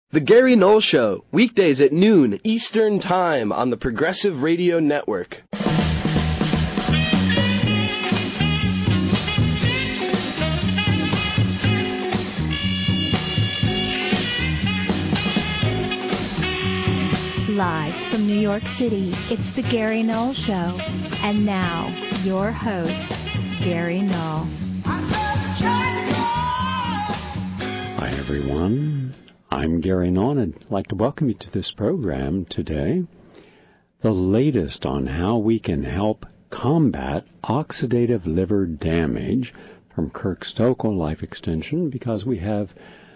The Gary Null Show, weekdays at noon Eastern Time on the Progressive Radio Network. Live from New York City, it's The Gary Null Show. And now, your host, Gary Null. Hi, everyone. I'm Gary Null, and I'd like to welcome you to this program today. The latest on how we can help combat oxidative liver damage from Kirk Stokel Life Extension, because we have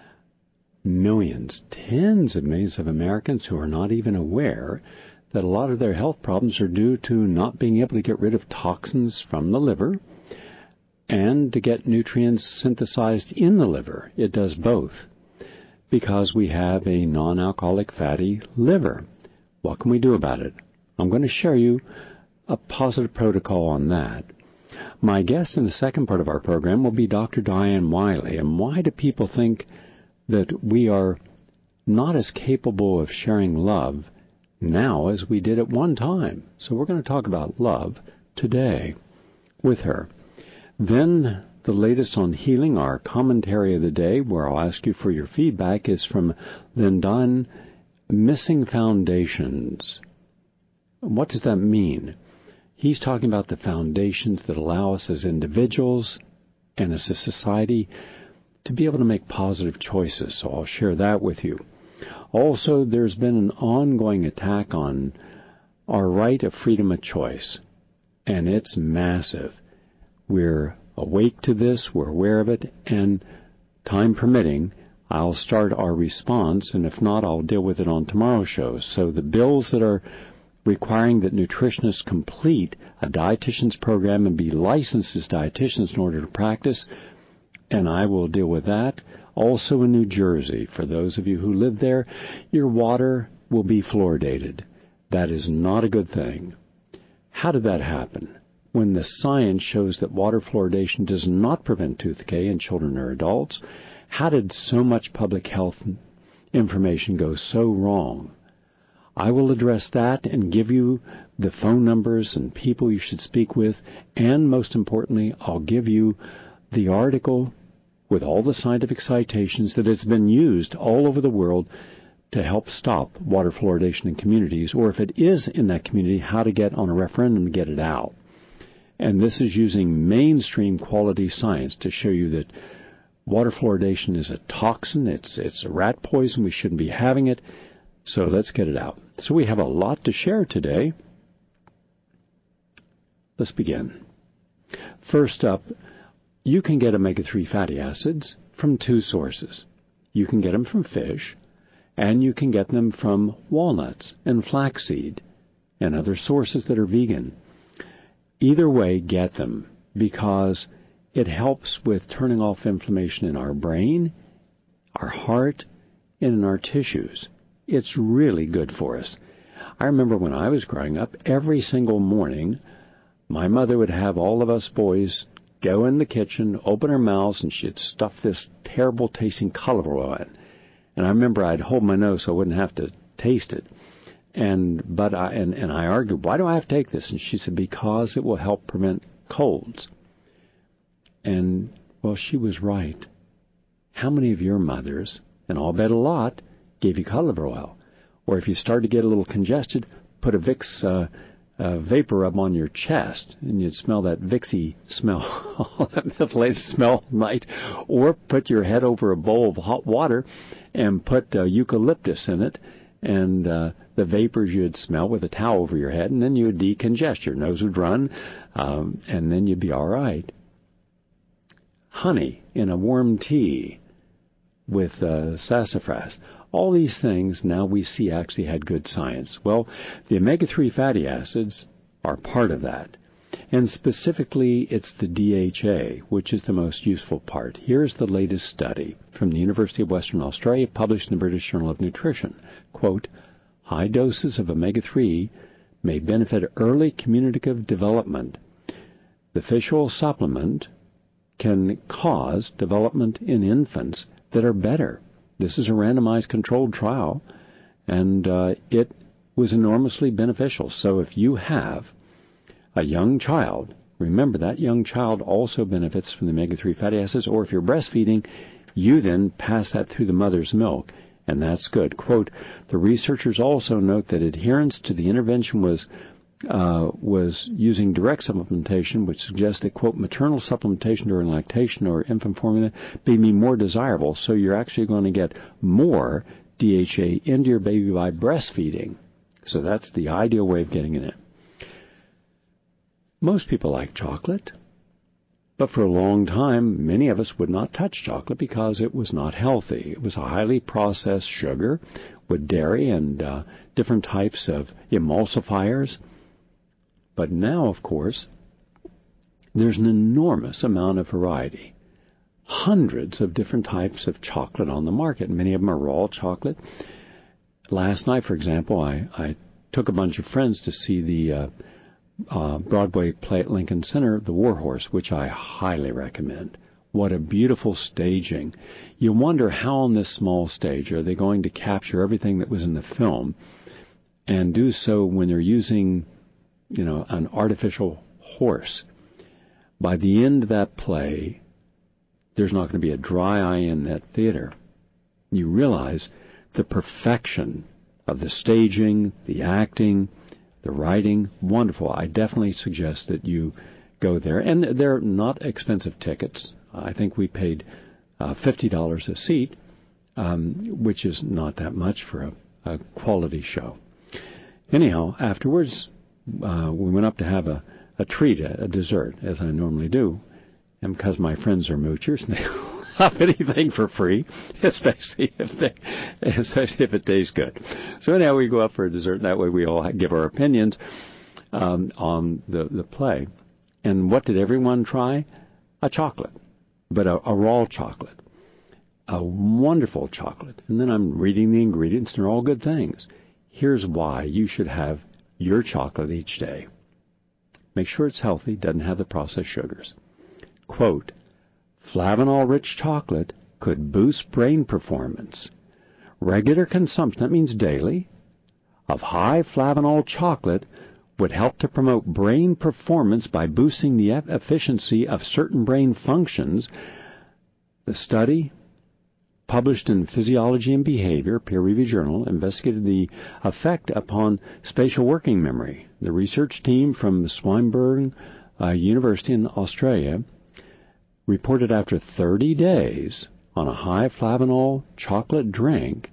millions, tens of millions of Americans who are not even aware that a lot of their health problems are due to not being able to get rid of toxins from the liver and to get nutrients synthesized in the liver. It does both because we have a non-alcoholic fatty liver. What can we do about it? I'm going to share you a positive protocol on that. My guest in the second part of our program will be Dr. Diane Wiley. And why do people think that we are not as capable of sharing love now as we did at one time? So we're going to talk about love today with her. Then the latest on healing, our commentary of the day, where I'll ask you for your feedback, is from Lindon, Missing Foundations. What does that mean? He's talking about the foundations that allow us as individuals and as a society to be able to make positive choices. So I'll share that with you. Also, there's been an ongoing attack on our right of freedom of choice, and it's massive. We're awake to this, we're aware of it, and time permitting, I'll start our response, and if not, I'll deal with it on tomorrow's show. So the bills that are requiring that nutritionists complete a dietitian's program and be licensed as dietitians in order to practice, and I will deal with that. Also in New Jersey, for those of you who live there, your water will be fluoridated. That is not a good thing. How did that happen? When the science shows that water fluoridation does not prevent tooth decay in children or adults, how did so much public health information go so wrong? I will address that and give you the phone numbers and people you should speak with, and most importantly, I'll give you the article with all the scientific citations that has been used all over the world to help stop water fluoridation in communities, or if it is in that community, how to get on a referendum to get it out. And this is using mainstream quality science to show you that water fluoridation is a toxin, it's a rat poison, we shouldn't be having it, so let's get it out. So we have a lot to share today. Let's begin. First up, you can get omega-3 fatty acids from two sources. You can get them from fish, and you can get them from walnuts and flaxseed and other sources that are vegan. Either way, get them, because it helps with turning off inflammation in our brain, our heart, and in our tissues. It's really good for us. I remember when I was growing up, every single morning, my mother would have all of us boys go in the kitchen, open our mouths, and she'd stuff this terrible tasting colive oil in. And I remember I'd hold my nose so I wouldn't have to taste it. But I argued, why do I have to take this? And she said, because it will help prevent colds. And, well, she was right. How many of your mothers, and I'll bet a lot, gave you colive oil? Or if you start to get a little congested, put a Vicks vapor rub on your chest, and you'd smell that Vicksy smell, that methylated smell all night. Or put your head over a bowl of hot water and put eucalyptus in it, and the vapors you'd smell with a towel over your head, and then you would decongest. Your nose would run, and then you'd be all right. Honey in a warm tea with sassafras. All these things now we see actually had good science. Well, the omega-3 fatty acids are part of that. And specifically, it's the DHA, which is the most useful part. Here's the latest study from the University of Western Australia, published in the British Journal of Nutrition. Quote, high doses of omega-3 may benefit early communicative development. The fish oil supplement can cause development in infants that are better This is a randomized controlled trial, and it was enormously beneficial. So if you have a young child, remember that young child also benefits from the omega-3 fatty acids, or if you're breastfeeding, you then pass that through the mother's milk, and that's good. Quote, the researchers also note that adherence to the intervention was using direct supplementation, which suggests that, quote, maternal supplementation during lactation or infant formula may be more desirable, so you're actually going to get more DHA into your baby by breastfeeding. So that's the ideal way of getting it in. Most people like chocolate, but for a long time, many of us would not touch chocolate because it was not healthy. It was a highly processed sugar with dairy and different types of emulsifiers. But now, of course, there's an enormous amount of variety. Hundreds of different types of chocolate on the market. Many of them are raw chocolate. Last night, for example, I took a bunch of friends to see the Broadway play at Lincoln Center, The War Horse, which I highly recommend. What a beautiful staging. You wonder how on this small stage are they going to capture everything that was in the film and do so when they're using, an artificial horse. By the end of that play, there's not going to be a dry eye in that theater. You realize the perfection of the staging, the acting, the writing, wonderful. I definitely suggest that you go there. And they're not expensive tickets. I think we paid $50 a seat, which is not that much for a quality show. Anyhow, afterwards, we went up to have a treat, a dessert, as I normally do. And because my friends are moochers, they have anything for free, especially if it tastes good. So anyhow, we go up for a dessert, and that way we all give our opinions on the play. And what did everyone try? A chocolate, but a raw chocolate, a wonderful chocolate. And then I'm reading the ingredients, and they're all good things. Here's why you should have your chocolate each day. Make sure it's healthy, doesn't have the processed sugars. Quote, flavanol-rich chocolate could boost brain performance. Regular consumption, that means daily, of high flavanol chocolate would help to promote brain performance by boosting the efficiency of certain brain functions. The study, published in Physiology and Behavior, peer-reviewed journal, investigated the effect upon spatial working memory. The research team from Swinburne University in Australia reported after 30 days on a high flavanol chocolate drink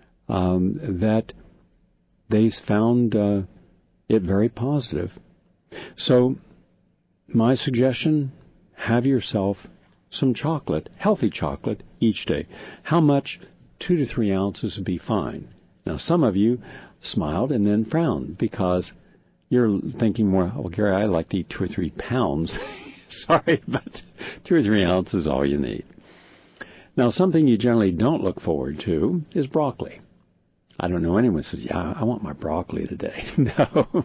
that they found it very positive. So my suggestion, have yourself some chocolate, healthy chocolate, each day. How much? 2 to 3 ounces would be fine. Now, some of you smiled and then frowned because you're thinking more, well, Gary, I like to eat 2 or 3 pounds. Sorry, but 2 or 3 ounces is all you need. Now, something you generally don't look forward to is broccoli. I don't know anyone who says, yeah, I want my broccoli today. No.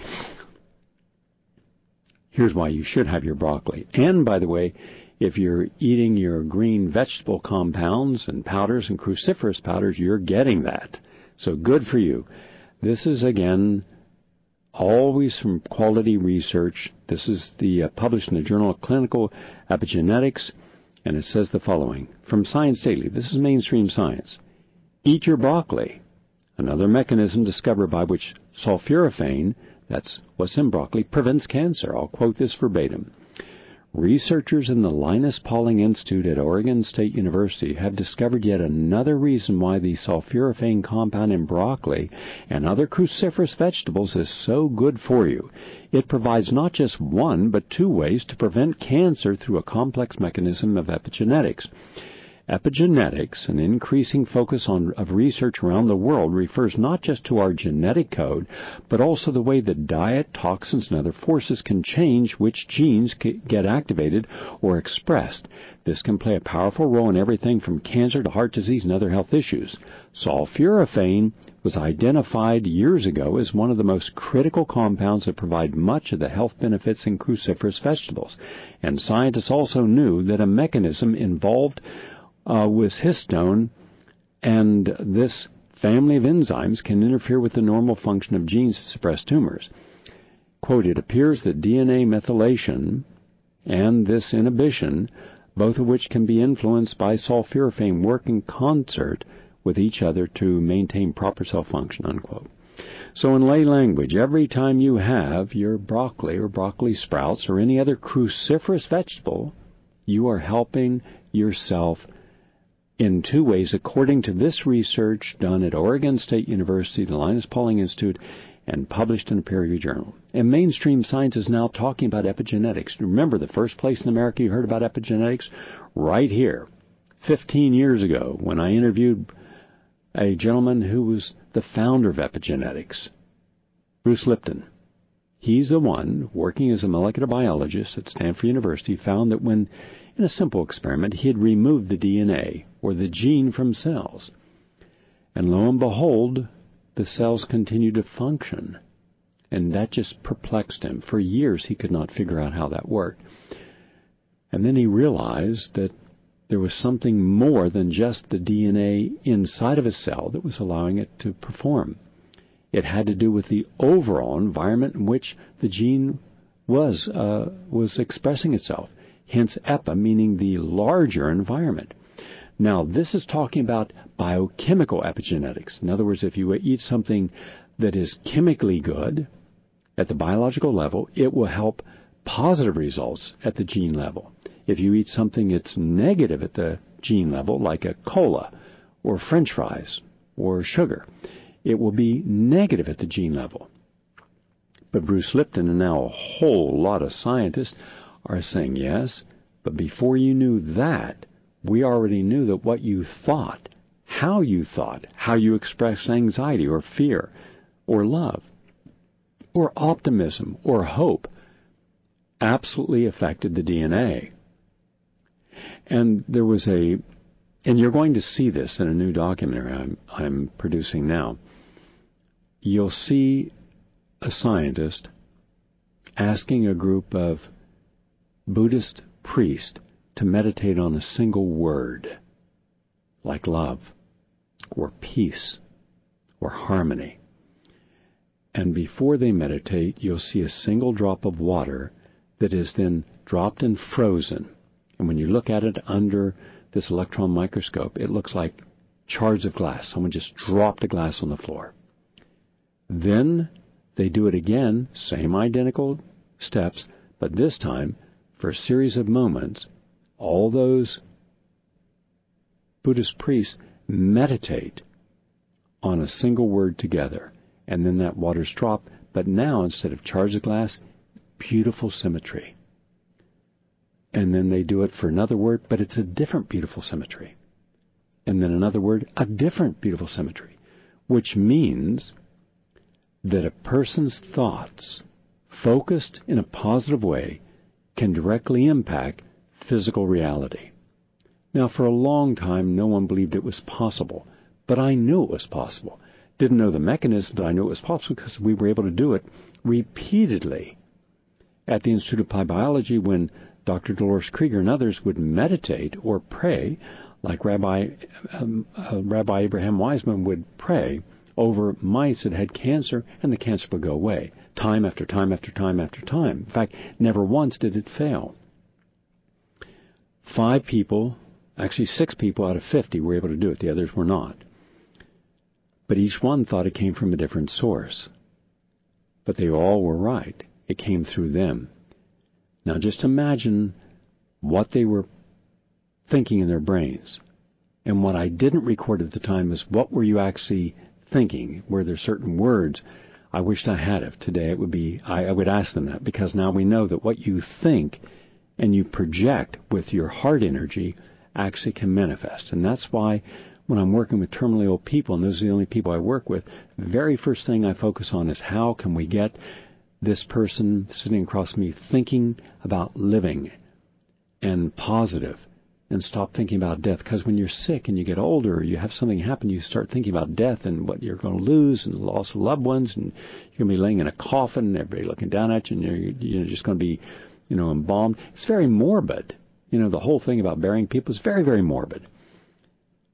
Here's why you should have your broccoli. And, by the way, if you're eating your green vegetable compounds and powders and cruciferous powders, you're getting that. So good for you. This is, again, always from quality research. This is published in the Journal of Clinical Epigenetics, and it says the following. From Science Daily, this is mainstream science. Eat your broccoli. Another mechanism discovered by which sulforaphane, that's what's in broccoli, prevents cancer. I'll quote this verbatim. Researchers in the Linus Pauling Institute at Oregon State University have discovered yet another reason why the sulforaphane compound in broccoli and other cruciferous vegetables is so good for you. It provides not just one, but 2 ways to prevent cancer through a complex mechanism of epigenetics. Epigenetics, an increasing focus of research around the world, refers not just to our genetic code, but also the way that diet, toxins, and other forces can change which genes get activated or expressed. This can play a powerful role in everything from cancer to heart disease and other health issues. Sulforaphane was identified years ago as one of the most critical compounds that provide much of the health benefits in cruciferous vegetables. And scientists also knew that a mechanism involved with histone And this family of enzymes can interfere with the normal function of genes that suppress tumors. Quote, it appears that DNA methylation and this inhibition, both of which can be influenced by sulforaphane, work in concert with each other to maintain proper cell function, unquote. So in lay language, every time you have your broccoli or broccoli sprouts or any other cruciferous vegetable, you are helping yourself in two ways, according to this research done at Oregon State University, the Linus Pauling Institute, and published in a peer-reviewed journal. And mainstream science is now talking about epigenetics. Remember, the first place in America you heard about epigenetics? Right here, 15 years ago, when I interviewed a gentleman who was the founder of epigenetics, Bruce Lipton. He's the one, working as a molecular biologist at Stanford University, found that when, in a simple experiment, he had removed the DNA, or the gene, from cells. And lo and behold, the cells continued to function. And that just perplexed him. For years, he could not figure out how that worked. And then he realized that there was something more than just the DNA inside of a cell that was allowing it to perform. It had to do with the overall environment in which the gene was expressing itself. Hence, EPA, meaning the larger environment. Now, this is talking about biochemical epigenetics. In other words, if you eat something that is chemically good at the biological level, it will help positive results at the gene level. If you eat something that's negative at the gene level, like a cola or French fries or sugar, it will be negative at the gene level. But Bruce Lipton and now a whole lot of scientists are saying yes, but before you knew that, we already knew that what you thought, how you express anxiety or fear or love or optimism or hope absolutely affected the DNA. And there was and you're going to see this in a new documentary I'm producing now. You'll see a scientist asking a group of Buddhist priests to meditate on a single word, like love, or peace, or harmony. And before they meditate, you'll see a single drop of water that is then dropped and frozen. And when you look at it under this electron microscope, it looks like shards of glass. Someone just dropped a glass on the floor. Then they do it again, same identical steps, but this time, for a series of moments, all those Buddhist priests meditate on a single word together. And then that water's dropped, but now instead of shards of glass, beautiful symmetry. And then they do it for another word, but it's a different beautiful symmetry. And then another word, a different beautiful symmetry. Which means that a person's thoughts, focused in a positive way, can directly impact physical reality. Now, for a long time, no one believed it was possible, but I knew it was possible. Didn't know the mechanism, but I knew it was possible because we were able to do it repeatedly. At the Institute of Applied Biology, when Dr. Dolores Krieger and others would meditate or pray, like Rabbi Abraham Weizmann would pray over mice that had cancer, and the cancer would go away, time after time after time after time. In fact, never once did it fail. 5 people, actually 6 people out of 50 were able to do it. The others were not. But each one thought it came from a different source. But they all were right. It came through them. Now just imagine what they were thinking in their brains. And what I didn't record at the time is what were you actually thinking? Were there certain words? I wished I had it. Today it would be, I would ask them that, because now we know that what you think and you project with your heart energy actually can manifest. And that's why when I'm working with terminally ill people, and those are the only people I work with, the very first thing I focus on is how can we get this person sitting across from me thinking about living and positive, and stop thinking about death. Because when you're sick and you get older, you have something happen, you start thinking about death and what you're going to lose and the loss of loved ones, and you're going to be laying in a coffin and everybody looking down at you, and you're just going to be, embalmed. It's very morbid. The whole thing about burying people is very, very morbid.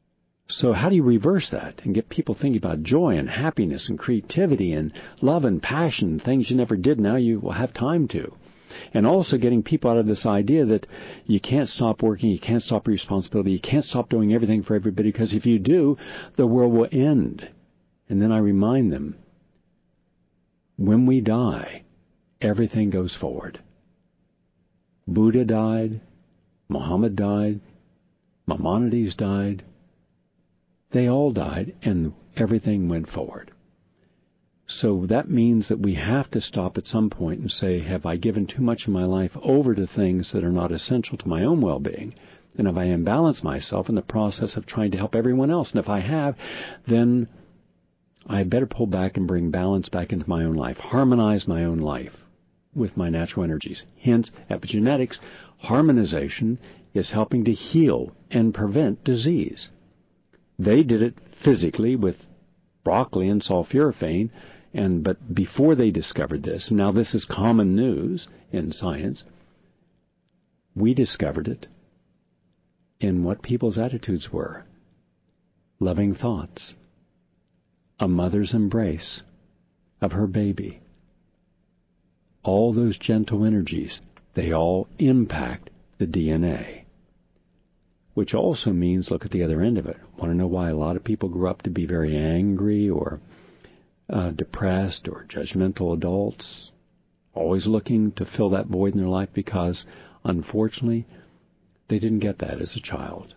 So how do you reverse that and get people thinking about joy and happiness and creativity and love and passion, things you never did, now you will have time to? And also getting people out of this idea that you can't stop working, you can't stop your responsibility, you can't stop doing everything for everybody, because if you do, the world will end. And then I remind them, when we die, everything goes forward. Buddha died, Muhammad died, Maimonides died. They all died, and everything went forward. So that means that we have to stop at some point and say, have I given too much of my life over to things that are not essential to my own well-being? And have I imbalanced myself in the process of trying to help everyone else? And if I have, then I better pull back and bring balance back into my own life, harmonize my own life with my natural energies. Hence, epigenetics, harmonization, is helping to heal and prevent disease. They did it physically with broccoli and sulforaphane, but before they discovered this, now this is common news in science, we discovered it in what people's attitudes were. Loving thoughts, a mother's embrace of her baby. All those gentle energies, they all impact the DNA. Which also means, look at the other end of it. Want to know why a lot of people grow up to be very angry or depressed or judgmental adults? Always looking to fill that void in their life because, unfortunately, they didn't get that as a child.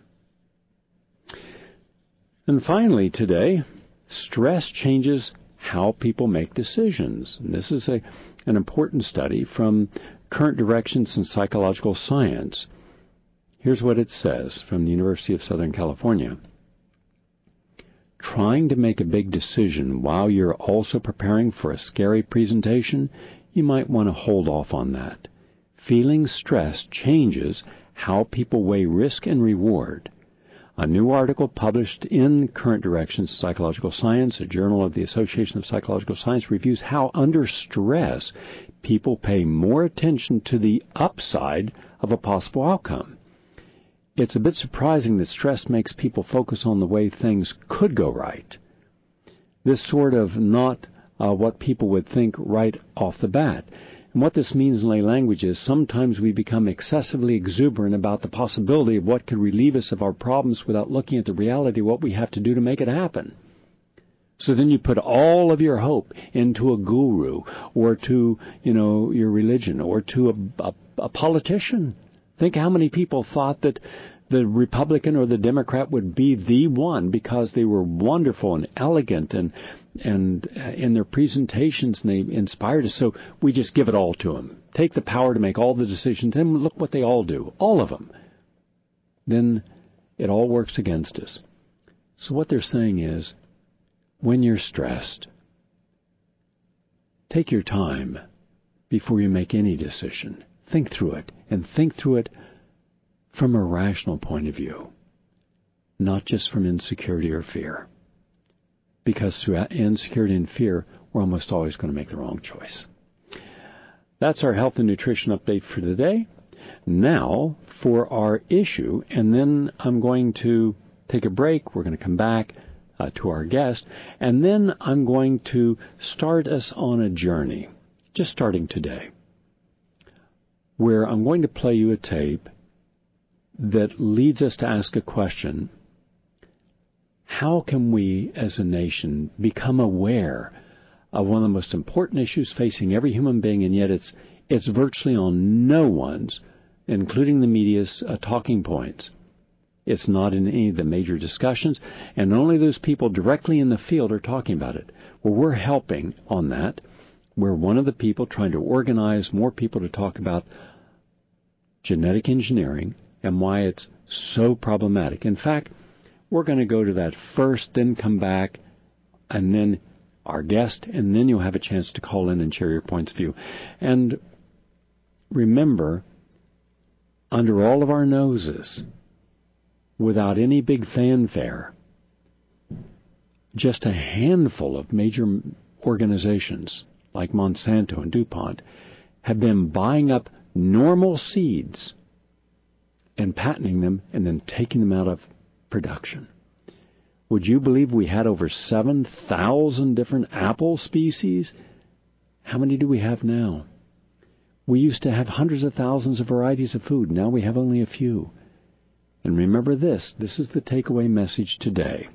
And finally today, stress changes how people make decisions. And this is an important study from Current Directions in Psychological Science. Here's what it says from the University of Southern California. Trying to make a big decision while you're also preparing for a scary presentation, you might want to hold off on that. Feeling stress changes how people weigh risk and reward. A new article published in Current Directions Psychological Science, a journal of the Association of Psychological Science, reviews how under stress people pay more attention to the upside of a possible outcome. It's a bit surprising that stress makes people focus on the way things could go right. This sort of not what people would think right off the bat. And what this means in lay language is sometimes we become excessively exuberant about the possibility of what could relieve us of our problems without looking at the reality of what we have to do to make it happen. So then you put all of your hope into a guru or to, your religion or to a politician. Think how many people thought that the Republican or the Democrat would be the one because they were wonderful and elegant and in their presentations, and they inspired us. So we just give it all to them. Take the power to make all the decisions, and look what they all do, all of them. Then it all works against us. So what they're saying is, when you're stressed, take your time before you make any decision. Think through it, and think through it from a rational point of view, not just from insecurity or fear. Because through insecurity and fear, we're almost always going to make the wrong choice. That's our health and nutrition update for today. Now for our issue, and then I'm going to take a break. We're going to come back to our guest, and then I'm going to start us on a journey, just starting today, where I'm going to play you a tape that leads us to ask a question. How can we as a nation become aware of one of the most important issues facing every human being, and yet it's virtually on no one's, including the media's, talking points. It's not in any of the major discussions, and only those people directly in the field are talking about it. Well, we're helping on that. We're one of the people trying to organize more people to talk about genetic engineering and why it's so problematic. In fact, we're going to go to that first, then come back, and then our guest, and then you'll have a chance to call in and share your points of view. And remember, under all of our noses, without any big fanfare, just a handful of major organizations like Monsanto and DuPont have been buying up normal seeds and patenting them and then taking them out of production. Would you believe we had over 7,000 different apple species? How many do we have now? We used to have hundreds of thousands of varieties of food. Now we have only a few. And remember this is the takeaway message today.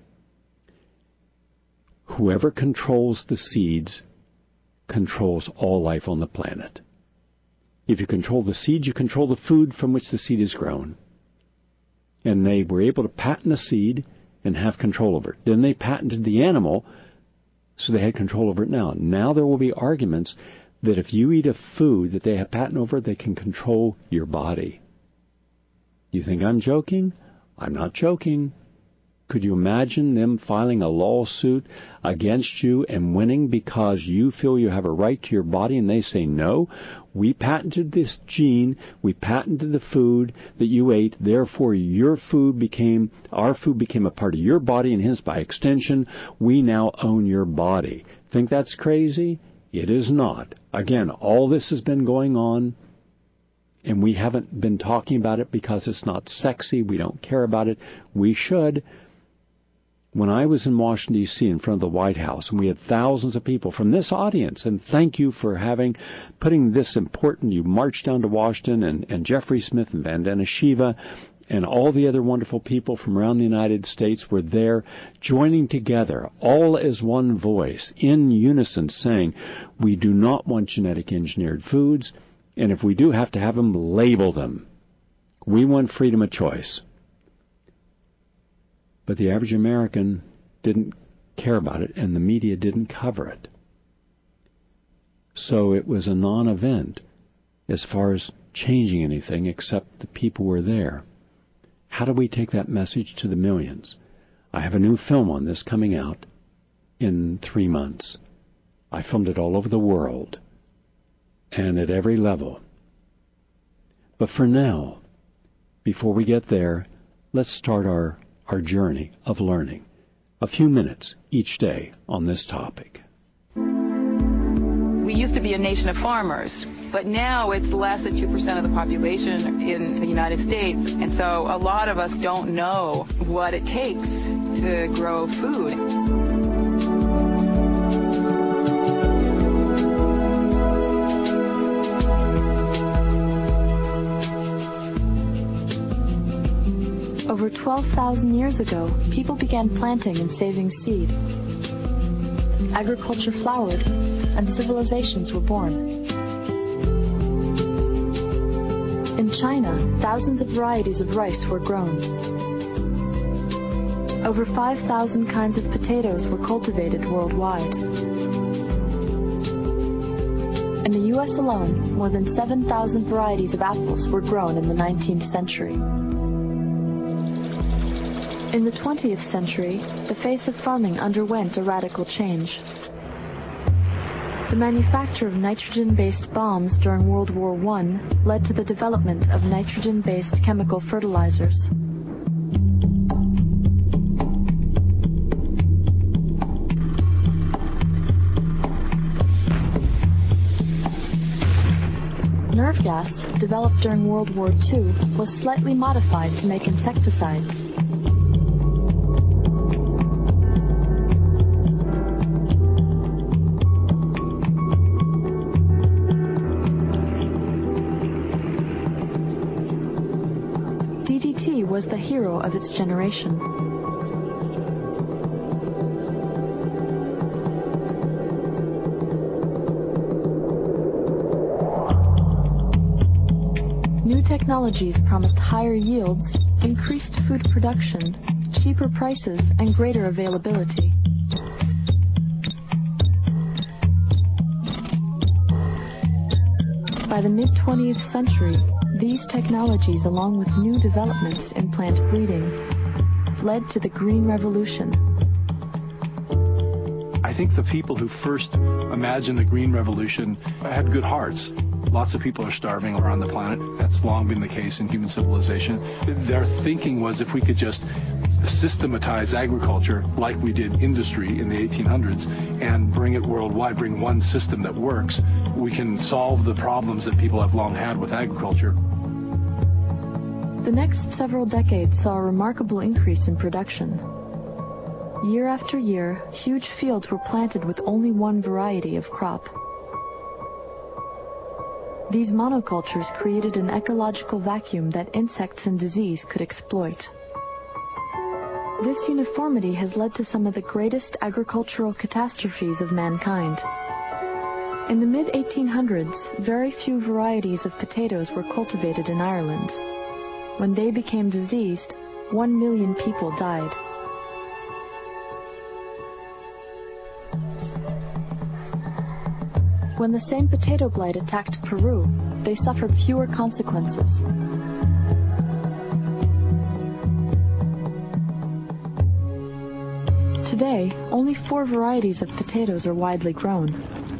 Whoever controls the seeds controls all life on the planet. If you control the seed, you control the food from which the seed is grown. And they were able to patent a seed and have control over it. Then they patented the animal, so they had control over it now. Now there will be arguments that if you eat a food that they have patent over, they can control your body. You think I'm joking? I'm not joking. Could you imagine them filing a lawsuit against you and winning because you feel you have a right to your body and they say, no, we patented this gene, we patented the food that you ate, therefore our food became a part of your body, and hence by extension, we now own your body. Think that's crazy? It is not. Again, all this has been going on, and we haven't been talking about it because it's not sexy. We don't care about it. We should. When I was in Washington, D.C., in front of the White House, and we had thousands of people from this audience, and thank you for putting this important, you marched down to Washington, and Jeffrey Smith and Vandana Shiva, and all the other wonderful people from around the United States were there, joining together, all as one voice, in unison, saying, we do not want genetic engineered foods, and if we do have to have them, label them. We want freedom of choice. But the average American didn't care about it, and the media didn't cover it. So it was a non-event as far as changing anything, except the people were there. How do we take that message to the millions? I have a new film on this coming out in 3 months. I filmed it all over the world and at every level. But for now, before we get there, let's start our journey of learning. A few minutes each day on this topic. We used to be a nation of farmers, but now it's less than 2% of the population in the United States. And so a lot of us don't know what it takes to grow food. Over 12,000 years ago, people began planting and saving seed. Agriculture flowered, and civilizations were born. In China, thousands of varieties of rice were grown. Over 5,000 kinds of potatoes were cultivated worldwide. In the U.S. alone, more than 7,000 varieties of apples were grown in the 19th century. In the 20th century, the face of farming underwent a radical change. The manufacture of nitrogen-based bombs during World War I led to the development of nitrogen-based chemical fertilizers. Nerve gas, developed during World War II, was slightly modified to make insecticides. DDT was the hero of its generation. New technologies promised higher yields, increased food production, cheaper prices, and greater availability. By the mid-20th century, these technologies, along with new developments in plant breeding, led to the Green Revolution. I think the people who first imagined the Green Revolution had good hearts. Lots of people are starving around the planet. That's long been the case in human civilization. Their thinking was if we could just systematize agriculture like we did industry in the 1800s and bring it worldwide, bring one system that works, we can solve the problems that people have long had with agriculture. The next several decades saw a remarkable increase in production. Year after year, huge fields were planted with only one variety of crop. These monocultures created an ecological vacuum that insects and disease could exploit. This uniformity has led to some of the greatest agricultural catastrophes of mankind. In the mid-1800s, very few varieties of potatoes were cultivated in Ireland. When they became diseased, 1 million people died. When the same potato blight attacked Peru, they suffered fewer consequences. Today, only 4 varieties of potatoes are widely grown.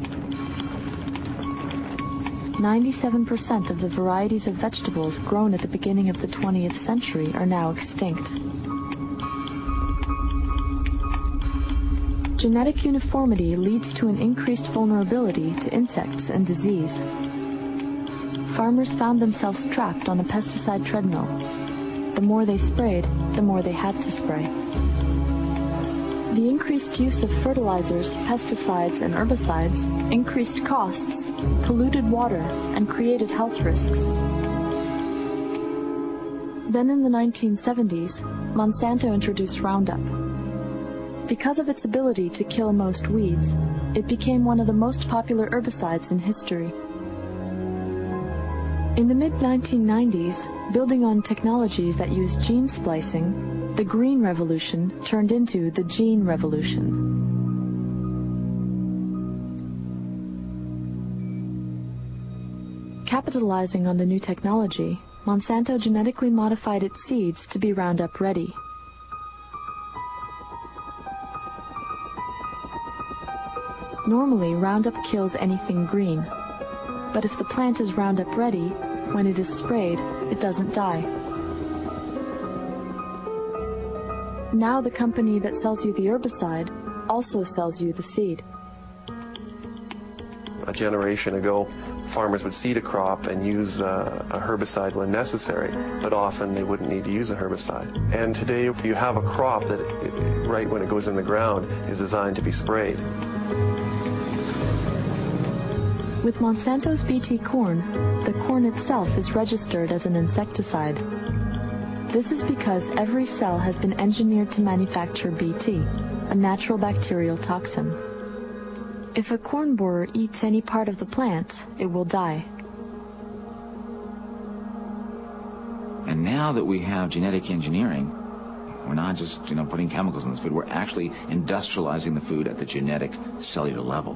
97% of the varieties of vegetables grown at the beginning of the 20th century are now extinct. Genetic uniformity leads to an increased vulnerability to insects and disease. Farmers found themselves trapped on a pesticide treadmill. The more they sprayed, the more they had to spray. The increased use of fertilizers, pesticides, and herbicides increased costs, polluted water, and created health risks. Then in the 1970s, Monsanto introduced Roundup. Because of its ability to kill most weeds, it became one of the most popular herbicides in history. In the mid-1990s, building on technologies that use gene splicing, the Green Revolution turned into the Gene Revolution. Capitalizing on the new technology, Monsanto genetically modified its seeds to be Roundup ready. Normally, Roundup kills anything green, but if the plant is Roundup ready, when it is sprayed, it doesn't die. Now the company that sells you the herbicide also sells you the seed. A generation ago, farmers would seed a crop and use a herbicide when necessary, but often they wouldn't need to use a herbicide. And today you have a crop that, right when it goes in the ground, is designed to be sprayed. With Monsanto's BT corn, the corn itself is registered as an insecticide. This is because every cell has been engineered to manufacture BT, a natural bacterial toxin. If a corn borer eats any part of the plant, it will die. And now that we have genetic engineering, we're not just putting chemicals in this food, we're actually industrializing the food at the genetic cellular level.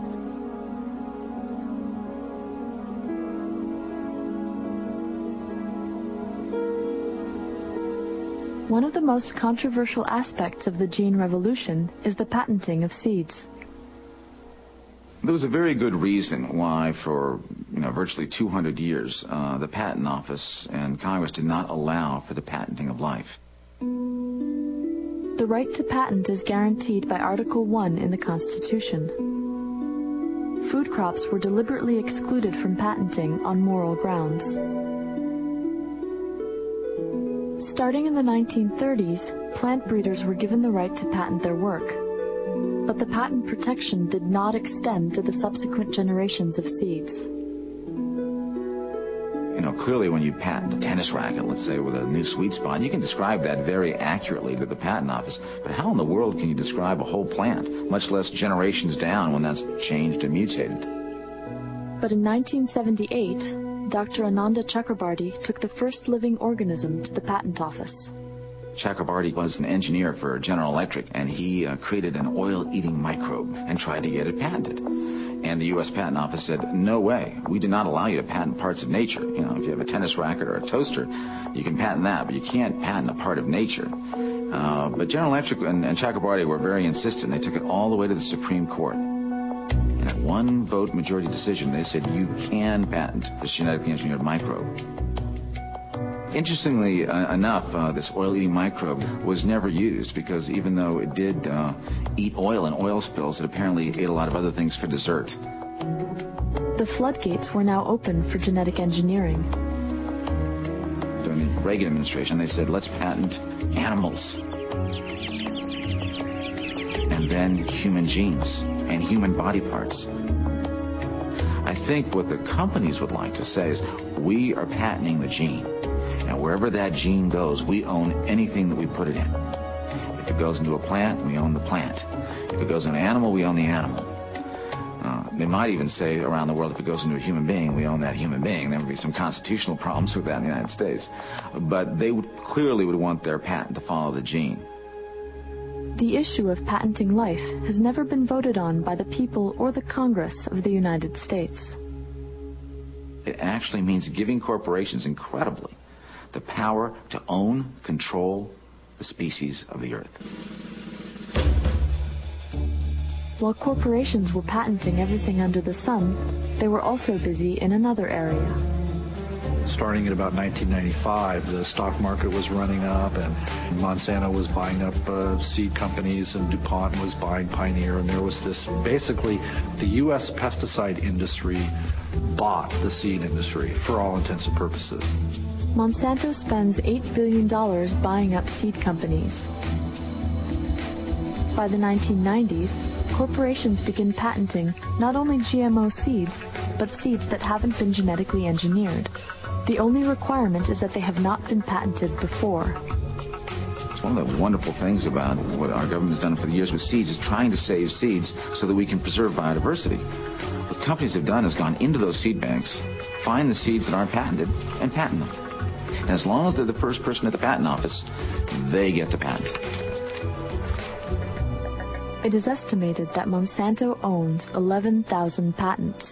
One of the most controversial aspects of the Gene Revolution is the patenting of seeds. There was a very good reason why for virtually 200 years the Patent Office and Congress did not allow for the patenting of life. The right to patent is guaranteed by Article 1 in the Constitution. Food crops were deliberately excluded from patenting on moral grounds. Starting in the 1930s, plant breeders were given the right to patent their work. But the patent protection did not extend to the subsequent generations of seeds. Clearly when you patent a tennis racket, let's say, with a new sweet spot, you can describe that very accurately to the Patent Office. But how in the world can you describe a whole plant, much less generations down when that's changed and mutated? But in 1978, Dr. Ananda Chakrabarty took the first living organism to the Patent Office. Chakrabarty was an engineer for General Electric, and he created an oil-eating microbe and tried to get it patented. And the U.S. Patent Office said, no way, we do not allow you to patent parts of nature. If you have a tennis racket or a toaster, you can patent that, but you can't patent a part of nature. But General Electric and Chakrabarty were very insistent. They took it all the way to the Supreme Court. And at one vote majority decision, they said, you can patent this genetically engineered microbe. Interestingly enough, this oil-eating microbe was never used because even though it did eat oil and oil spills, it apparently ate a lot of other things for dessert. The floodgates were now open for genetic engineering. During the Reagan administration, they said, let's patent animals. and then human genes and human body parts. I think what the companies would like to say is, we are patenting the gene, and wherever that gene goes, we own anything that we put it in. If it goes into a plant, we own the plant. If it goes into an animal, we own the animal. They might even say around the world, if it goes into a human being, we own that human being. There would be some constitutional problems with that in the United States. But they clearly would want their patent to follow the gene. The issue of patenting life has never been voted on by the people or the Congress of the United States. It actually means giving corporations, incredibly, the power to own, control the species of the earth. While corporations were patenting everything under the sun, they were also busy in another area. Starting at about 1995, the stock market was running up, and Monsanto was buying up seed companies, and DuPont was buying Pioneer, and there was this, basically, the U.S. pesticide industry bought the seed industry for all intents and purposes. Monsanto spends $8 billion buying up seed companies. By the 1990s, corporations begin patenting not only GMO seeds, but seeds that haven't been genetically engineered. The only requirement is that they have not been patented before. It's one of the wonderful things about what our government has done for the years with seeds is trying to save seeds so that we can preserve biodiversity. What companies have done is gone into those seed banks, find the seeds that aren't patented, and patent them. And as long as they're the first person at the patent office, they get the patent. It is estimated that Monsanto owns 11,000 patents.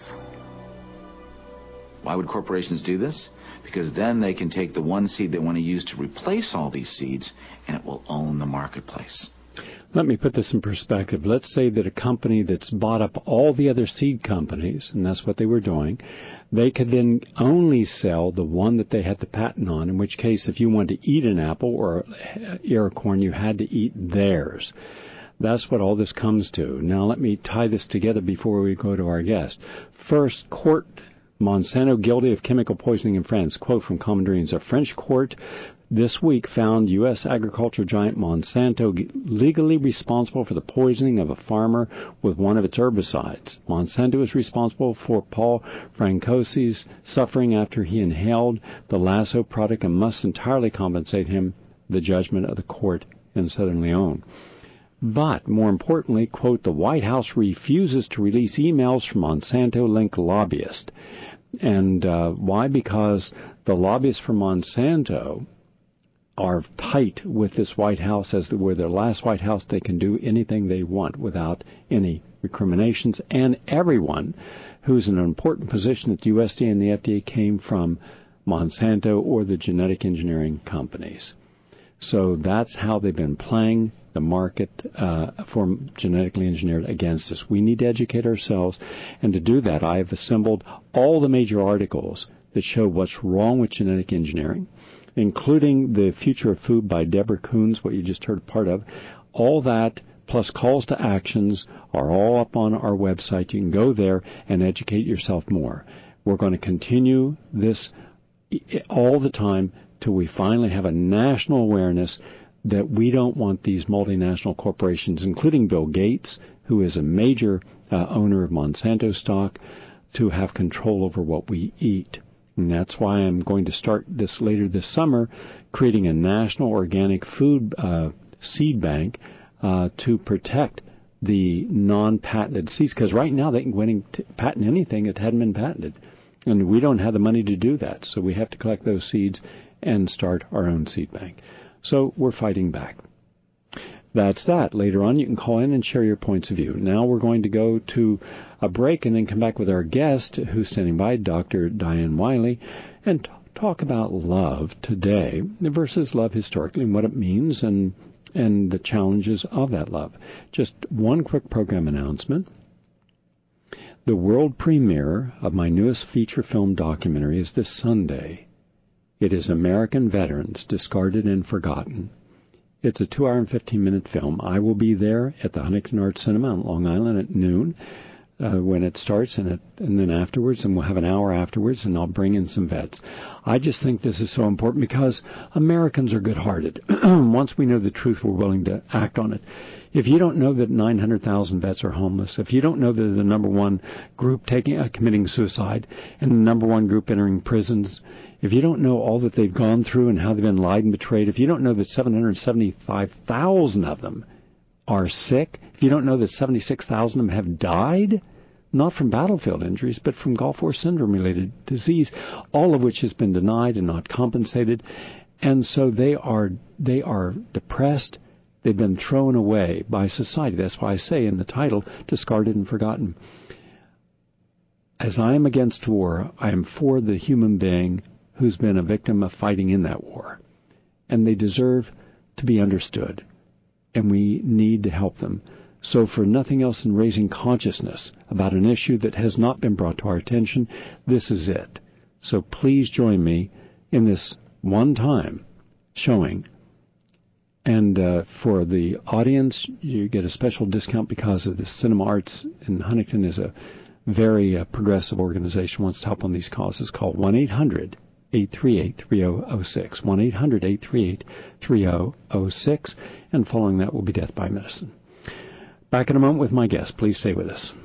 Why would corporations do this? Because then they can take the one seed they want to use to replace all these seeds, and it will own the marketplace. Let me put this in perspective. Let's say that a company that's bought up all the other seed companies, and that's what they were doing, they could then only sell the one that they had the patent on, in which case if you wanted to eat an apple or ear of corn, you had to eat theirs. That's what all this comes to. Now let me tie this together before we go to our guest. First, court Monsanto guilty of chemical poisoning in France. Quote from Common Dreams. A French court this week found U.S. agriculture giant Monsanto legally responsible for the poisoning of a farmer with one of its herbicides. Monsanto is responsible for Paul Francosi's suffering after he inhaled the Lasso product and must entirely compensate him, the judgment of the court in Southern Leone. But, more importantly, quote, the White House refuses to release emails from Monsanto-linked lobbyists. And why? Because the lobbyists for Monsanto are tight with this White House, as they were their last White House. They can do anything they want without any recriminations. And everyone who's in an important position at the USDA and the FDA came from Monsanto or the genetic engineering companies. So that's how they've been playing the market for genetically engineered against us. We need to educate ourselves, and to do that, I have assembled all the major articles that show what's wrong with genetic engineering, including The Future of Food by Deborah Coons, what you just heard part of. All that, plus calls to actions, are all up on our website. You can go there and educate yourself more. We're going to continue this all the time till we finally have a national awareness that we don't want these multinational corporations, including Bill Gates, who is a major owner of Monsanto stock, to have control over what we eat. And that's why I'm going to start this later this summer, creating a national organic food seed bank to protect the non-patented seeds, because right now they can go in and patent anything that hadn't been patented. And we don't have the money to do that, so we have to collect those seeds and start our own seed bank. So we're fighting back. That's that. Later on, you can call in and share your points of view. Now we're going to go to a break and then come back with our guest, who's standing by, Dr. Diane Wiley, and talk about love today versus love historically and what it means and the challenges of that love. Just one quick program announcement. The world premiere of my newest feature film documentary is this Sunday. It is American Veterans, Discarded and Forgotten. It's a 2-hour and 15-minute film. I will be there at the Huntington Arts Cinema on Long Island at noon. when it starts, and then afterwards, and we'll have an hour afterwards, and I'll bring in some vets. I just think this is so important because Americans are good-hearted. Once we know the truth, we're willing to act on it. If you don't know that 900,000 vets are homeless, if you don't know that the number one group committing suicide and the number one group entering prisons, if you don't know all that they've gone through and how they've been lied and betrayed, if you don't know that 775,000 of them are sick, if you don't know that 76,000 of them have died, not from battlefield injuries, but from Gulf War syndrome-related disease, all of which has been denied and not compensated. And so they are depressed. They've been thrown away by society. That's why I say in the title, discarded and forgotten. As I am against war, I am for the human being who's been a victim of fighting in that war. And they deserve to be understood. And we need to help them. So for nothing else in raising consciousness about an issue that has not been brought to our attention, this is it. So please join me in this one-time showing. And for the audience, you get a special discount because of the Cinema Arts in Huntington is a very progressive organization, wants to help on these causes. Call 1-800-838-3006, 1-800-838-3006, and following that will be Death by Medicine. Back in a moment with my guest. Please stay with us.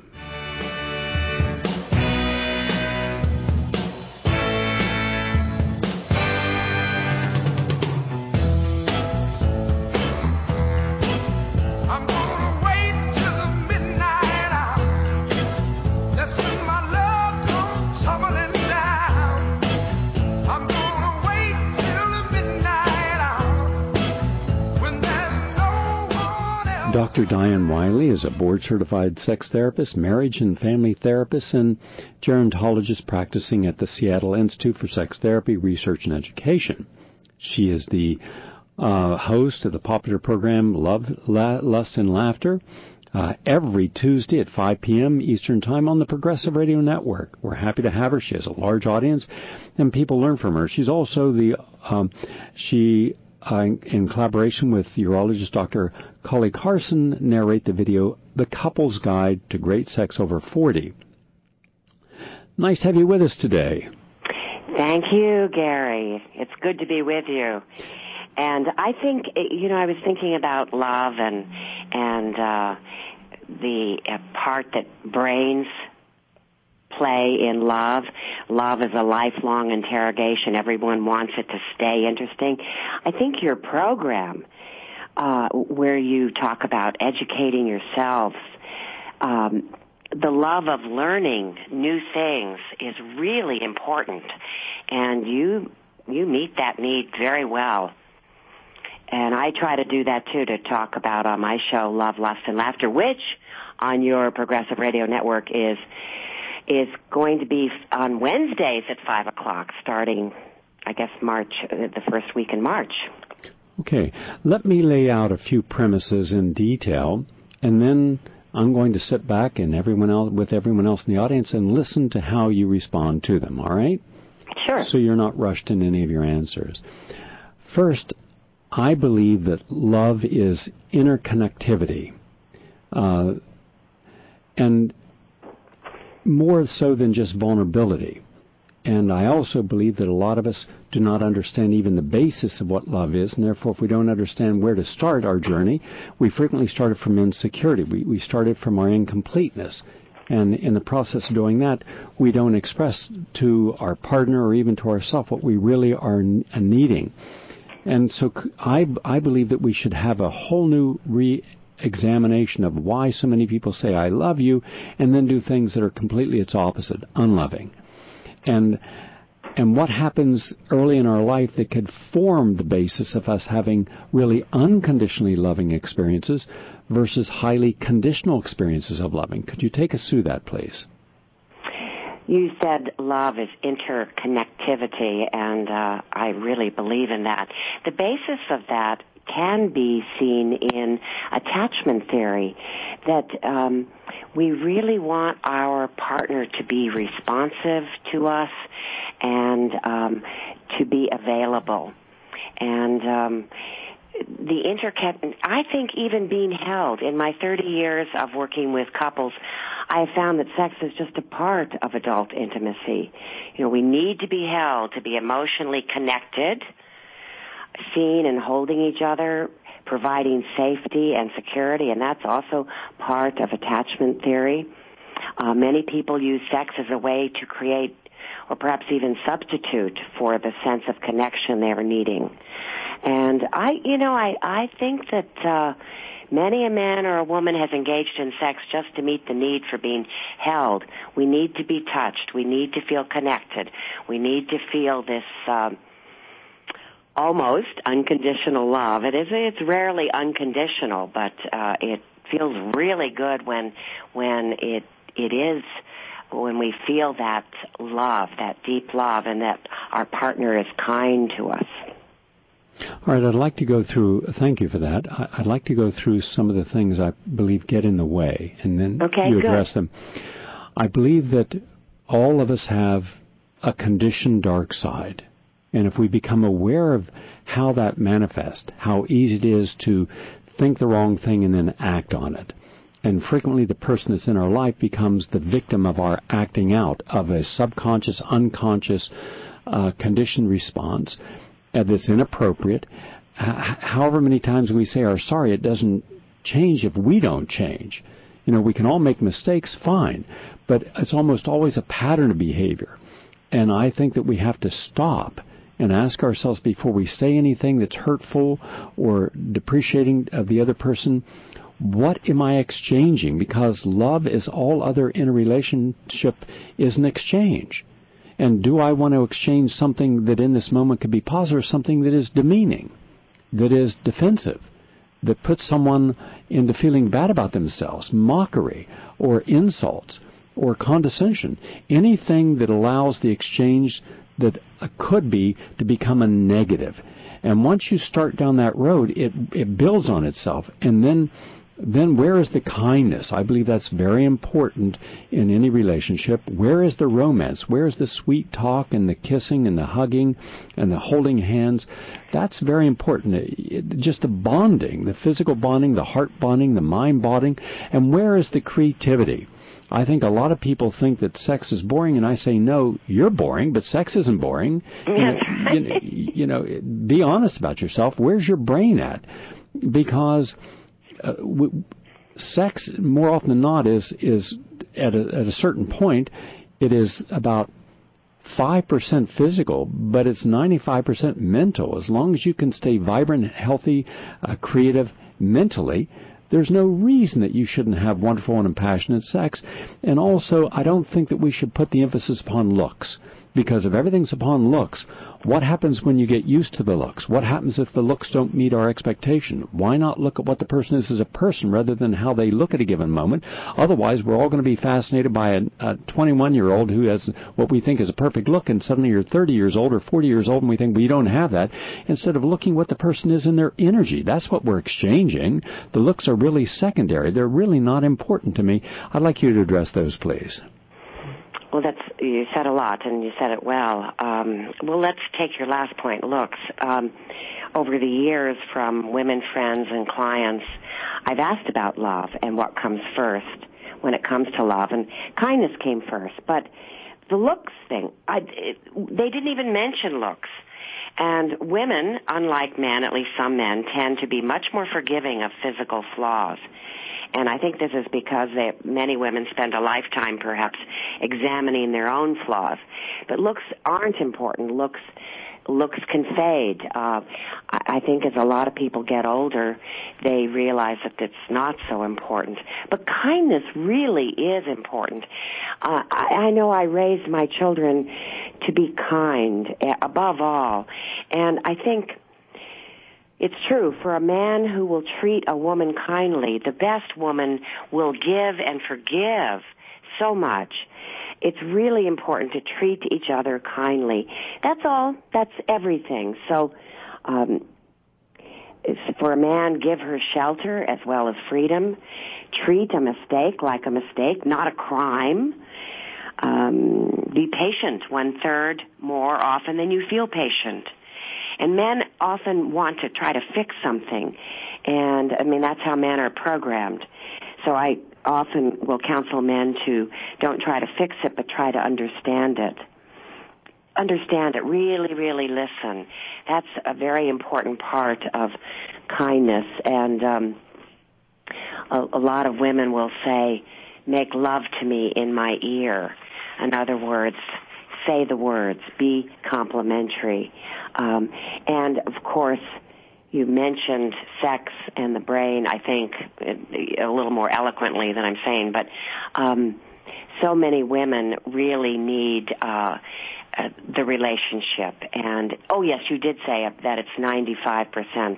Dr. Diane Wiley is a board-certified sex therapist, marriage and family therapist, and gerontologist practicing at the Seattle Institute for Sex Therapy, Research, and Education. She is the host of the popular program Love, Lust, and Laughter every Tuesday at 5 p.m. Eastern Time on the Progressive Radio Network. We're happy to have her. She has a large audience, and people learn from her. She's also in collaboration with urologist Dr. Cully Carson, narrate the video, The Couple's Guide to Great Sex Over 40. Nice to have you with us today. Thank you, Gary. It's good to be with you. And I think, I was thinking about love and the part that brains play in love. Love is a lifelong interrogation. Everyone wants it to stay interesting. I think your program, where you talk about educating yourselves, the love of learning new things is really important, and you meet that need very well. And I try to do that, too, to talk about on my show, Love, Lust, and Laughter, which on your Progressive Radio Network is going to be on Wednesdays at 5 o'clock, starting, I guess, the first week in March. Okay. Let me lay out a few premises in detail, and then I'm going to sit back and everyone else in the audience and listen to how you respond to them, all right? Sure. So you're not rushed in any of your answers. First, I believe that love is interconnectivity. And more so than just vulnerability. And I also believe that a lot of us do not understand even the basis of what love is, and therefore if we don't understand where to start our journey, we frequently start it from insecurity. We start it from our incompleteness. And in the process of doing that, we don't express to our partner or even to ourselves what we really are needing. And so I believe that we should have a whole new examination of why so many people say I love you and then do things that are completely its opposite, unloving. And what happens early in our life that could form the basis of us having really unconditionally loving experiences versus highly conditional experiences of loving. Could you take us through that, please? You said love is interconnectivity, and I really believe in that. The basis of that can be seen in attachment theory, that we really want our partner to be responsive to us and to be available. And I think even being held, in my 30 years of working with couples, I have found that sex is just a part of adult intimacy. We need to be held, to be emotionally connected, seeing and holding each other, providing safety and security, and that's also part of attachment theory. Many people use sex as a way to create or perhaps even substitute for the sense of connection they're needing. And I think that many a man or a woman has engaged in sex just to meet the need for being held. We need to be touched. We need to feel connected. We need to feel this almost unconditional love. It's rarely unconditional, but it feels really good when we feel that love, that deep love, and that our partner is kind to us. All right, I'd like to go through, thank you for that. I'd like to go through some of the things I believe get in the way, and then you address them. I believe that all of us have a conditioned dark side. And if we become aware of how that manifests, how easy it is to think the wrong thing and then act on it. And frequently the person that's in our life becomes the victim of our acting out of a subconscious, unconscious, conditioned response that's inappropriate. However many times we say, sorry, it doesn't change if we don't change. We can all make mistakes, fine. But it's almost always a pattern of behavior. And I think that we have to stop and ask ourselves before we say anything that's hurtful or depreciating of the other person, what am I exchanging? Because love, as all other in a relationship, is an exchange. And do I want to exchange something that in this moment could be positive or something that is demeaning, that is defensive, that puts someone into feeling bad about themselves, mockery or insults or condescension, anything that allows the exchange that could be to become a negative. And once you start down that road, it builds on itself. And then where is the kindness? I believe that's very important in any relationship. Where is the romance? Where is the sweet talk and the kissing and the hugging and the holding hands? That's very important. Just the bonding, the physical bonding, the heart bonding, the mind bonding. And where is the creativity? I think a lot of people think that sex is boring, and I say, no, you're boring, but sex isn't boring. Be honest about yourself. Where's your brain at? Because sex, more often than not, is at a certain point, it is about 5% physical, but it's 95% mental. As long as you can stay vibrant, healthy, creative mentally, there's no reason that you shouldn't have wonderful and passionate sex. And also, I don't think that we should put the emphasis upon looks. Because if everything's upon looks, what happens when you get used to the looks? What happens if the looks don't meet our expectation? Why not look at what the person is as a person rather than how they look at a given moment? Otherwise, we're all going to be fascinated by a 21-year-old who has what we think is a perfect look, and suddenly you're 30 years old or 40 years old, and we think, well, you don't have that, instead of looking what the person is in their energy. That's what we're exchanging. The looks are really secondary. They're really not important to me. I'd like you to address those, please. Well, you said a lot, and you said it well. Let's take your last point, looks. Over the years, from women friends and clients, I've asked about love and what comes first when it comes to love, and kindness came first. But the looks thing, they didn't even mention looks. And women, unlike men, at least some men, tend to be much more forgiving of physical flaws. And I think this is because many women spend a lifetime perhaps examining their own flaws. But looks aren't important. Looks can fade. I think as a lot of people get older, they realize that it's not so important. But kindness really is important. I know I raised my children to be kind above all. And I think it's true. For a man who will treat a woman kindly, the best woman will give and forgive so much. It's really important to treat each other kindly. That's all. That's everything. So, for a man, give her shelter as well as freedom. Treat a mistake like a mistake, not a crime. Be patient 1/3 more often than you feel patient. And men often want to try to fix something. And, I mean, that's how men are programmed. So I often will counsel men to don't try to fix it, but try to understand it. Understand it. Really, really listen. That's a very important part of kindness. And a lot of women will say, make love to me in my ear. In other words, say the words, be complimentary. And, of course, you mentioned sex and the brain, I think, a little more eloquently than I'm saying, but so many women really need the relationship. And, oh, yes, you did say that it's 95%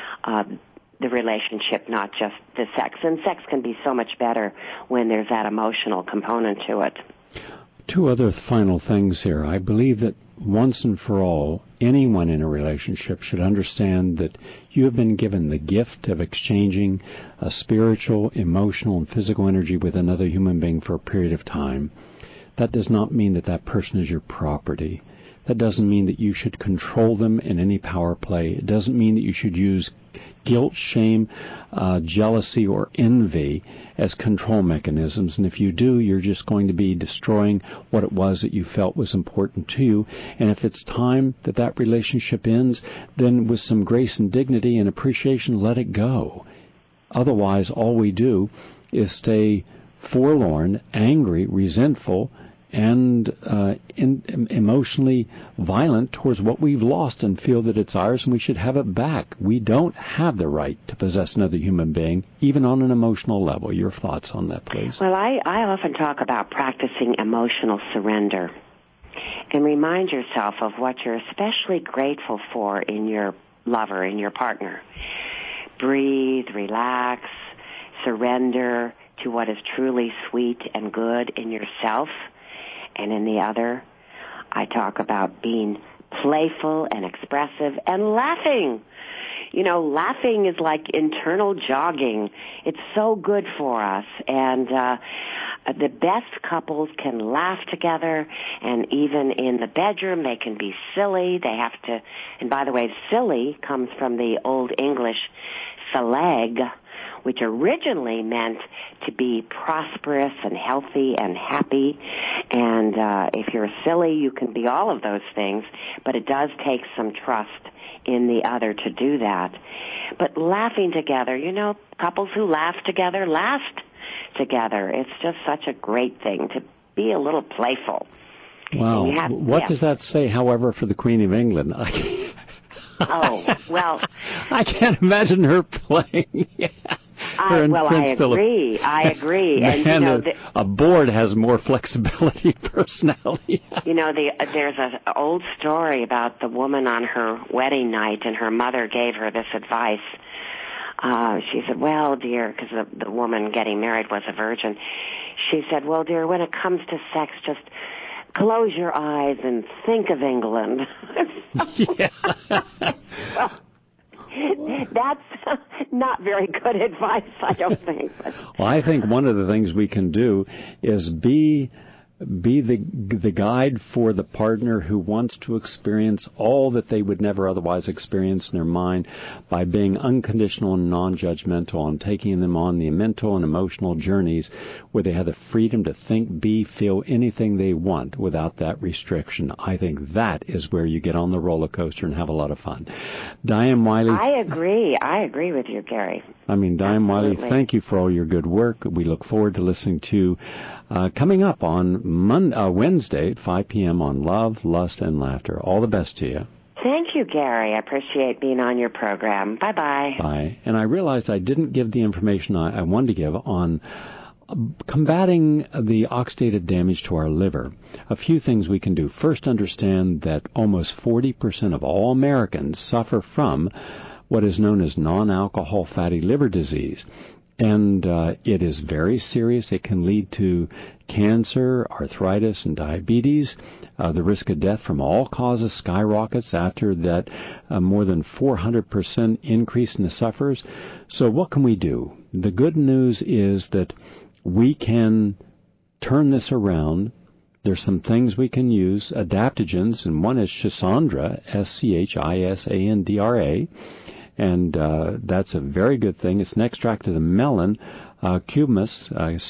the relationship, not just the sex. And sex can be so much better when there's that emotional component to it. Two other final things here. I believe that once and for all, anyone in a relationship should understand that you have been given the gift of exchanging a spiritual, emotional, and physical energy with another human being for a period of time. That does not mean that that person is your property. That doesn't mean that you should control them in any power play. It doesn't mean that you should use guilt, shame, jealousy, or envy as control mechanisms. And if you do, you're just going to be destroying what it was that you felt was important to you. And if it's time that that relationship ends, then with some grace and dignity and appreciation, let it go. Otherwise, all we do is stay forlorn, angry, resentful, and emotionally violent towards what we've lost and feel that it's ours and we should have it back. We don't have the right to possess another human being, even on an emotional level. Your thoughts on that, please? Well, I often talk about practicing emotional surrender and remind yourself of what you're especially grateful for in your lover, in your partner. Breathe, relax, surrender to what is truly sweet and good in yourself and in the other. I talk about being playful and expressive and laughing. You know, laughing is like internal jogging. It's so good for us. And the best couples can laugh together, and even in the bedroom they can be silly. They have to, and by the way, silly comes from the Old English phalag, which originally meant to be prosperous and healthy and happy. And if you're silly, you can be all of those things, but it does take some trust in the other to do that. But laughing together, you know, couples who laugh together last together. It's just such a great thing to be a little playful. Wow. What does that say, however, for the Queen of England? Oh, well. I can't imagine her playing. I agree. Man, and, you know, a board has more flexibility and personality. You know, there's an old story about the woman on her wedding night, and her mother gave her this advice. She said, well, dear, because the woman getting married was a virgin. She said, well, dear, when it comes to sex, just close your eyes and think of England. Yeah. Well, that's not very good advice, I don't think. Well, I think one of the things we can do is be the guide for the partner who wants to experience all that they would never otherwise experience in their mind by being unconditional and non-judgmental and taking them on the mental and emotional journeys where they have the freedom to think, be, feel anything they want without that restriction. I think that is where you get on the roller coaster and have a lot of fun. Diane Wiley. I agree with you, Gary. Diane Wiley, thank you for all your good work. We look forward to listening to coming up on Wednesday at 5 p.m. on Love, Lust, and Laughter. All the best to you. Thank you, Gary. I appreciate being on your program. Bye-bye. Bye. And I realized I didn't give the information I wanted to give on combating the oxidative damage to our liver. A few things we can do. First, understand that almost 40% of all Americans suffer from what is known as non-alcohol fatty liver disease. And it is very serious. It can lead to cancer, arthritis, and diabetes. The risk of death from all causes skyrockets after that more than 400% increase in the sufferers. So what can we do? The good news is that we can turn this around there's some things we can use, adaptogens, and one is Schisandra, Schisandra, and that's a very good thing. It's an extract of the melon, Cumis,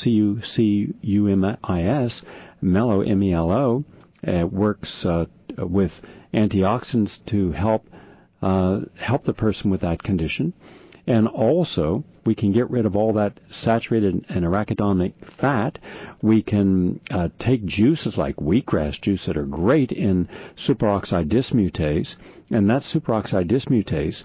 Cucumis, Melo, Melo. It works with antioxidants to help the person with that condition. And also, we can get rid of all that saturated and arachidonic fat. We can take juices like wheatgrass juice that are great in superoxide dismutase. And that superoxide dismutase,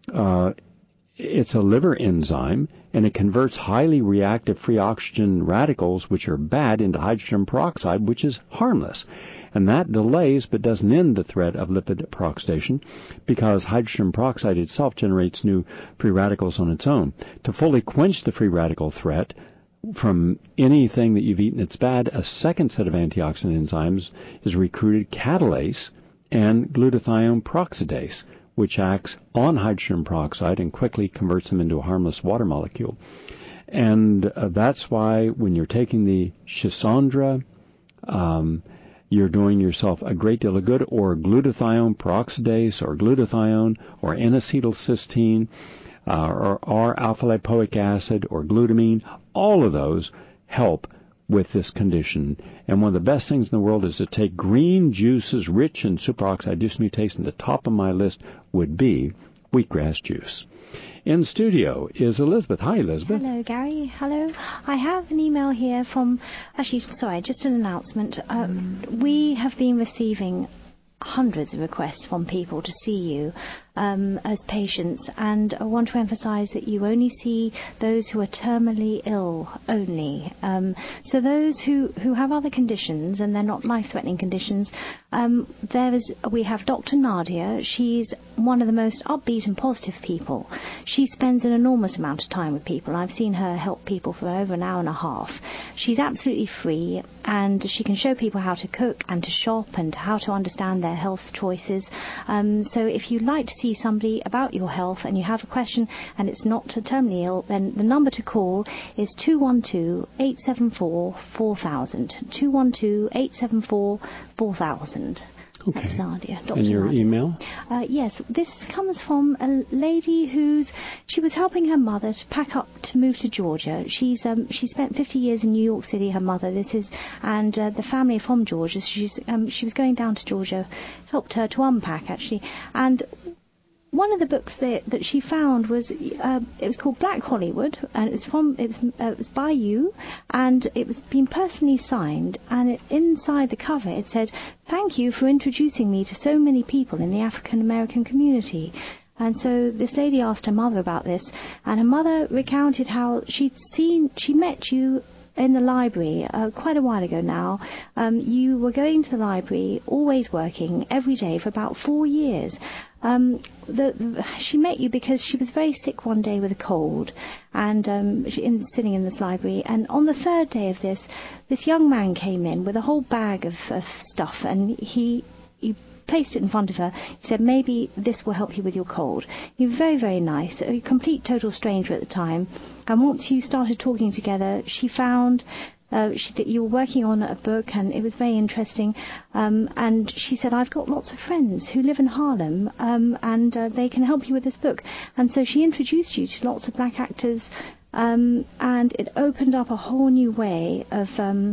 it's a liver enzyme, and it converts highly reactive free oxygen radicals, which are bad, into hydrogen peroxide, which is harmless. And that delays but doesn't end the threat of lipid peroxidation, because hydrogen peroxide itself generates new free radicals on its own. To fully quench the free radical threat from anything that you've eaten that's bad, a second set of antioxidant enzymes is recruited, catalase and glutathione peroxidase, which acts on hydrogen peroxide and quickly converts them into a harmless water molecule. And that's why when you're taking the Schisandra, you're doing yourself a great deal of good, or glutathione peroxidase, or glutathione, or N-acetylcysteine, or alpha-lipoic acid, or glutamine. All of those help with this condition. And one of the best things in the world is to take green juices rich in superoxide dismutase, and the top of my list would be wheatgrass juice. In studio is Elizabeth. Hi, Elizabeth. Hello, Gary. Hello. I have an email here from, just an announcement. We have been receiving hundreds of requests from people to see you as patients, and I want to emphasize that you only see those who are terminally ill only. So those who have other conditions, and they're not life-threatening conditions, we have Dr. Nadia. She's one of the most upbeat and positive people. She spends an enormous amount of time with people. I've seen her help people for over an hour and a half. She's absolutely free, and she can show people how to cook and to shop and how to understand their health choices. So if you'd like to see somebody about your health and you have a question and it's not terminally ill, then the number to call is 212-874-4000. 212-874-4000. Okay. That's Nadia. Dr. And your Nadia. email? Yes, this comes from a lady she was helping her mother to pack up to move to Georgia. She spent 50 years in New York City. Her mother, and the family are from Georgia. She was going down to Georgia, helped her to unpack actually, and one of the books that she found was it was called Black Hollywood, and it was by you, and it was being personally signed, and inside the cover it said, "Thank you for introducing me to so many people in the African American community." And so this lady asked her mother about this, and her mother recounted how she met you in the library quite a while ago now. You were going to the library, always working every day for about 4 years. She met you because she was very sick one day with a cold, and sitting in this library. And on the third day of this young man came in with a whole bag of stuff, and he placed it in front of her. He said, "Maybe this will help you with your cold." He was very, very nice, a complete total stranger at the time. And once you started talking together, she found that you were working on a book, and it was very interesting. And she said, "I've got lots of friends who live in Harlem, and they can help you with this book." And so she introduced you to lots of black actors, and it opened up a whole new way of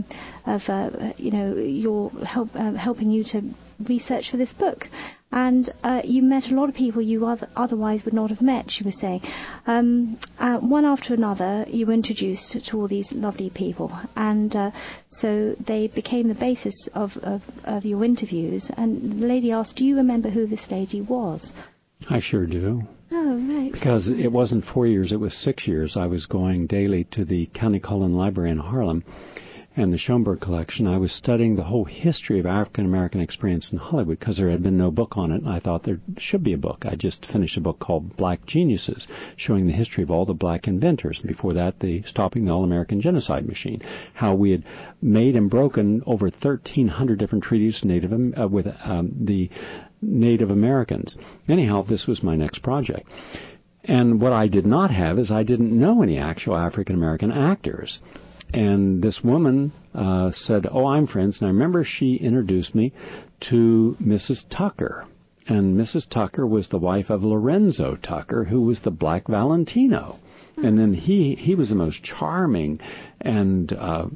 your helping you to research for this book. And you met a lot of people you otherwise would not have met, she was saying. One after another, you were introduced to all these lovely people. And so they became the basis of your interviews. And the lady asked, "Do you remember who this lady was?" I sure do. Oh, right. Because it wasn't 4 years, it was 6 years. I was going daily to the County Cullen Library in Harlem and the Schoenberg Collection. I was studying the whole history of African-American experience in Hollywood because there had been no book on it, and I thought there should be a book. I just finished a book called Black Geniuses, showing the history of all the black inventors. And before that, the Stopping the All-American Genocide Machine, how we had made and broken over 1,300 different treaties with the Native Americans. Anyhow, this was my next project. And what I did not have is I didn't know any actual African-American actors. And this woman said, "Oh, I'm friends." And I remember she introduced me to Mrs. Tucker. And Mrs. Tucker was the wife of Lorenzo Tucker, who was the Black Valentino. And then he was the most charming and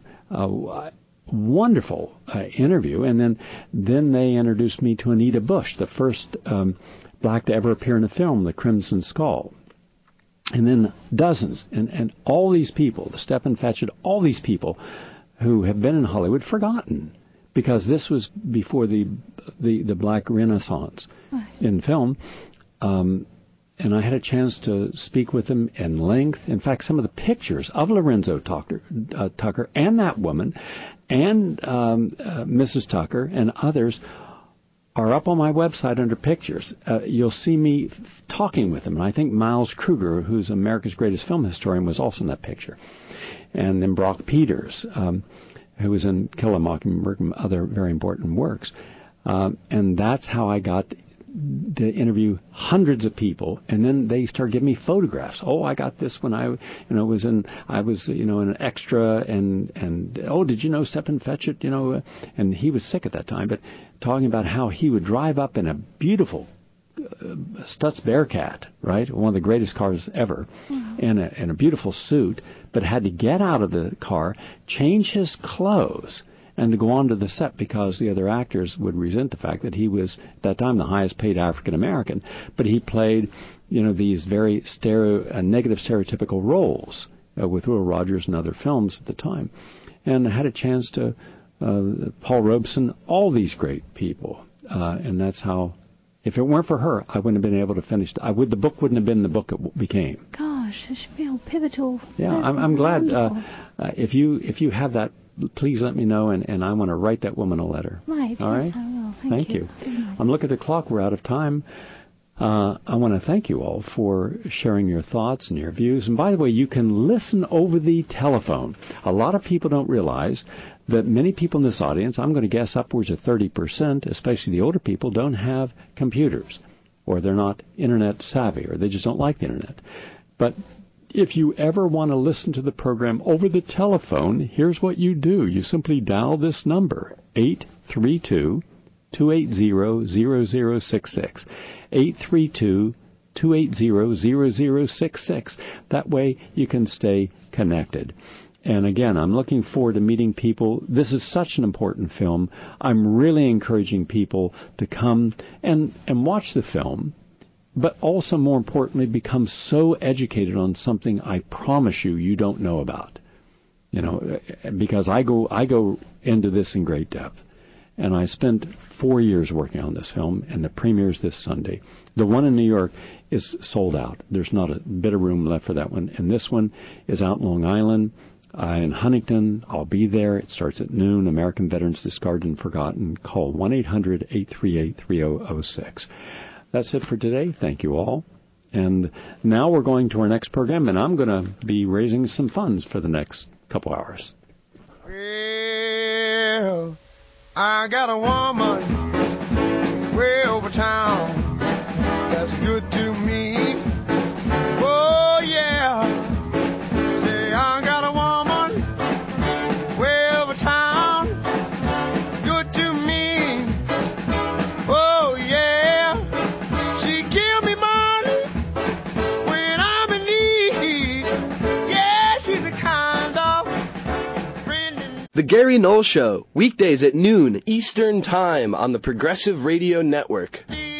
wonderful interview. And then they introduced me to Anita Bush, the first black to ever appear in a film, The Crimson Skull. And then dozens, and all these people, the Stephen Fetchit, all these people who have been in Hollywood forgotten, because this was before the Black Renaissance in film. And I had a chance to speak with them in length. In fact, some of the pictures of Lorenzo Tucker and that woman and Mrs. Tucker and others are up on my website under pictures. You'll see me talking with them. And I think Miles Kruger, who's America's greatest film historian, was also in that picture. And then Brock Peters, who was in Kill a Mockingbird and other very important works. And that's how I got to interview hundreds of people, and then they started giving me photographs. Oh, I got this when I was an extra, and oh, did you know Stephen Fetchit? And he was sick at that time, but talking about how he would drive up in a beautiful Stutz Bearcat, right, one of the greatest cars ever, in a beautiful suit, but had to get out of the car, change his clothes, and to go on to the set, because the other actors would resent the fact that he was, at that time, the highest paid African American, but he played, these very negative stereotypical roles with Will Rogers and other films at the time. And I had a chance to, Paul Robeson, all these great people. And that's how, if it weren't for her, I wouldn't have been able to finish. The book wouldn't have been the book it became. Gosh, this should be a pivotal. Yeah, I'm glad. If you have that, please let me know, and I want to write that woman a letter. Right. All right. Yes, I will. Thank you. I'm looking at the clock. We're out of time. I want to thank you all for sharing your thoughts and your views. And by the way, you can listen over the telephone. A lot of people don't realize that many people in this audience, I'm going to guess upwards of 30%, especially the older people, don't have computers, or they're not internet savvy, or they just don't like the internet. But if you ever want to listen to the program over the telephone, here's what you do. You simply dial this number, 832-280-0066. 832-280-0066. That way you can stay connected. And again, I'm looking forward to meeting people. This is such an important film. I'm really encouraging people to come and watch the film, but also, more importantly, become so educated on something I promise you don't know about. Because I go into this in great depth. And I spent 4 years working on this film, and the premiere's this Sunday. The one in New York is sold out. There's not a bit of room left for that one. And this one is out in Long Island, in Huntington. I'll be there. It starts at noon. American Veterans Discarded and Forgotten. Call 1-800-838-3006. That's it for today. Thank you all. And now we're going to our next program, and I'm going to be raising some funds for the next couple hours. Well, I got a woman way over town that's good to me. Oh, yeah. Say, I got a woman way over town, good to me. Oh, yeah. She give me money when I'm in need. Yeah, she's the kind of friend. The Gary Null Show, weekdays at noon Eastern Time on the Progressive Radio Network.